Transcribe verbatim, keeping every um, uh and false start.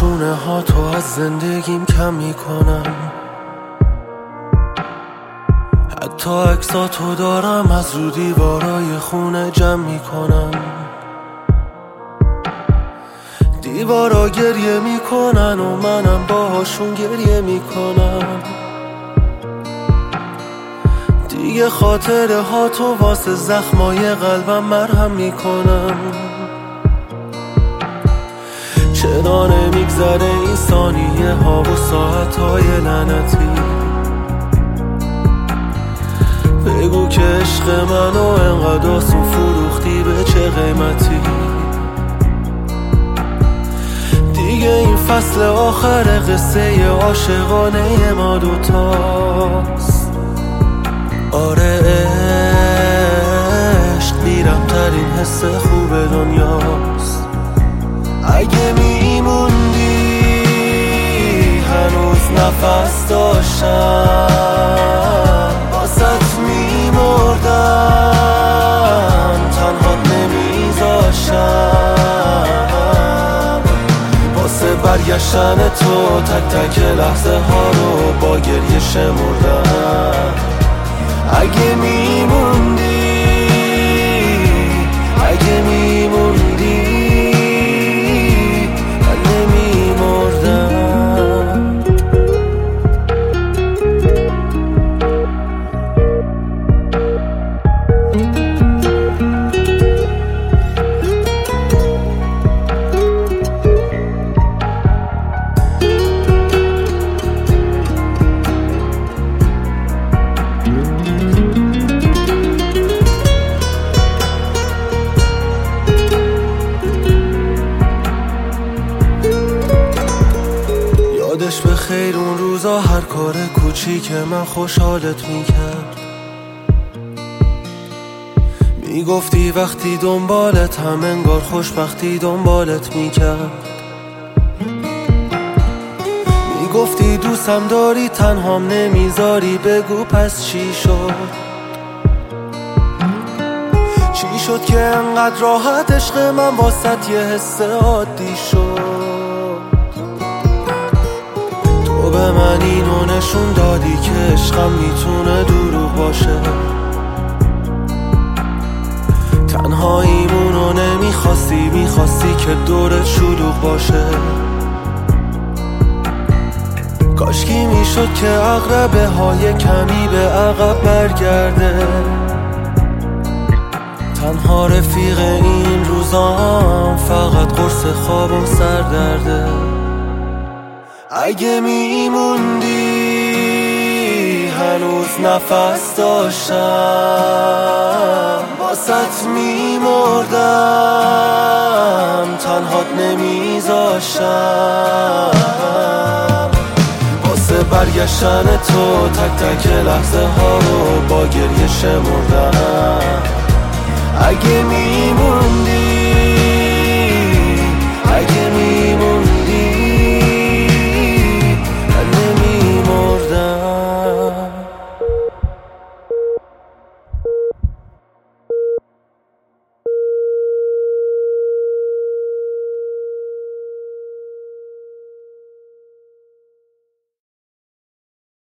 شونه ها تو از زندگیم کم میکنم، حتی عکساتو دارم از رو دیوارای خونه جمع میکنم. دیوارا گریه میکنن و منم باهاشون گریه میکنم. دیگه خاطره ها تو واسه زخمای قلبم مرهم میکنم. چرا نمیگذره این ثانیه ها و ساعت های لعنتی؟ بگو که عشق منو انقدر آسون فروختی، به چه قیمتی؟ دیگه این فصل آخر قصه عاشقانه ما دوتاست. آره عشق میرم ترین حس خوب دنیاست. اگه میموندی هنوز نفس داشتم، باست میمردم تنها نمیذاشتم. واسه برگشتن تو تک تک لحظه ها رو با گریه شمردم. اگه میموندی اگه میموندی من نمیمردم. یادش به خیر اون روزا هر کار کوچیک من خوشحالت میکرد. میگفتی وقتی دنبالت هم انگار خوشبختی دنبالت میکرد. میگفتی دوستم داری تنهام نمیذاری، بگو پس چی شد؟ چی شد که انقدر راحت عشق من واسط یه حس عادی شد؟ تو به من اینو نشون دادی که عشقم میتونه دروغ باشه. تنهاییمونو نمیخواستی، میخواستی که دورت شلوغ باشه. کاشکی میشد که عقربه های کمی به عقب برگرده. تنها رفیق این روزام فقط قرص خوابم سردرده. اگه میموندی هنوز نفس داشتم، باست میمردم تنهات نمیذاشتم. واسه برگشتن تو تک تک لحظه ها رو با گریه شمردم. اگه میموندی